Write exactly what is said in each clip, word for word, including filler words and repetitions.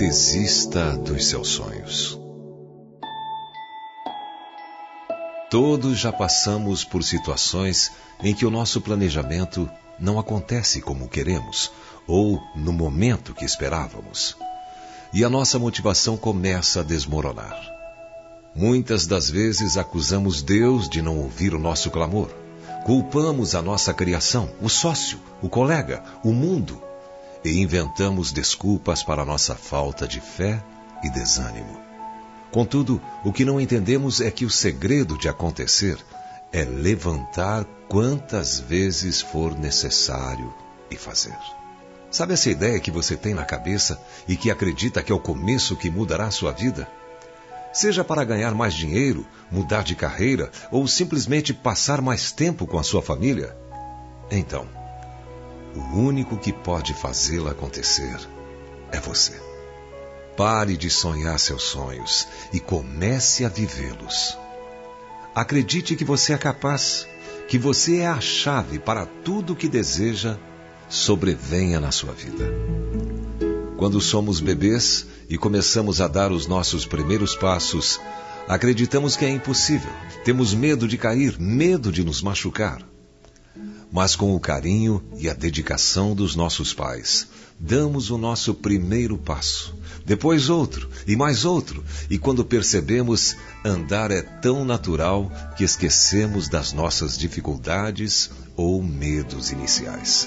desista dos seus sonhos. Todos já passamos por situações em que o nosso planejamento não acontece como queremos ou no momento que esperávamos. E a nossa motivação começa a desmoronar. Muitas das vezes acusamos Deus de não ouvir o nosso clamor. Culpamos a nossa criação, o sócio, o colega, o mundo. E inventamos desculpas para a nossa falta de fé e desânimo. Contudo, o que não entendemos é que o segredo de acontecer é levantar quantas vezes for necessário e fazer. Sabe essa ideia que você tem na cabeça e que acredita que é o começo que mudará a sua vida? Seja para ganhar mais dinheiro, mudar de carreira ou simplesmente passar mais tempo com a sua família? Então, o único que pode fazê-la acontecer é você. Pare de sonhar seus sonhos e comece a vivê-los. Acredite que você é capaz, que você é a chave para tudo o que deseja sobrevenha na sua vida. Quando somos bebês e começamos a dar os nossos primeiros passos, acreditamos que é impossível. Temos medo de cair, medo de nos machucar. Mas com o carinho e a dedicação dos nossos pais, damos o nosso primeiro passo, depois outro e mais outro, e quando percebemos, andar é tão natural que esquecemos das nossas dificuldades ou medos iniciais.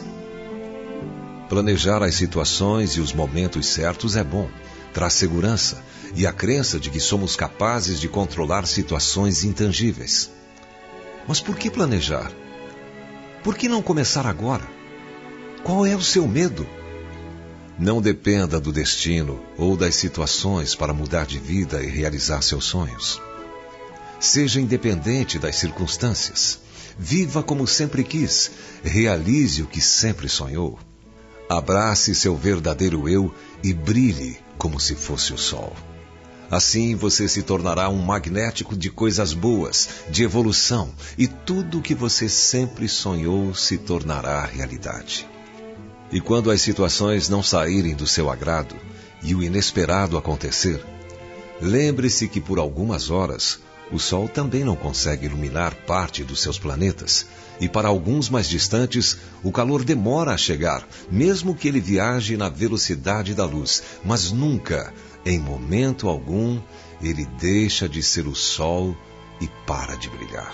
Planejar as situações e os momentos certos é bom, traz segurança e a crença de que somos capazes de controlar situações intangíveis. Mas por que planejar? Por que não começar agora? Qual é o seu medo? Não dependa do destino ou das situações para mudar de vida e realizar seus sonhos. Seja independente das circunstâncias. Viva como sempre quis. Realize o que sempre sonhou. Abrace seu verdadeiro eu e brilhe como se fosse o sol. Assim você se tornará um magnético de coisas boas, de evolução, e tudo o que você sempre sonhou se tornará realidade. E quando as situações não saírem do seu agrado e o inesperado acontecer, lembre-se que por algumas horas o Sol também não consegue iluminar parte dos seus planetas, e para alguns mais distantes o calor demora a chegar, mesmo que ele viaje na velocidade da luz, mas nunca, em momento algum, ele deixa de ser o Sol e para de brilhar.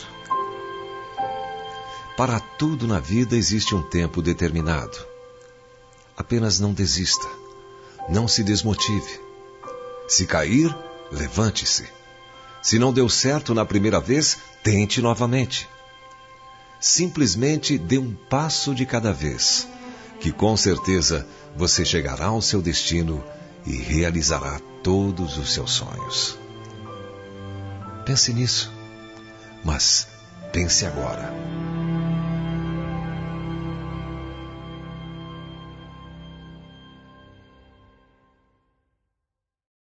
Para tudo na vida existe um tempo determinado. Apenas não desista. Não se desmotive. Se cair, levante-se. Se não deu certo na primeira vez, tente novamente. Simplesmente dê um passo de cada vez, que com certeza você chegará ao seu destino e realizará todos os seus sonhos. Pense nisso, mas pense agora.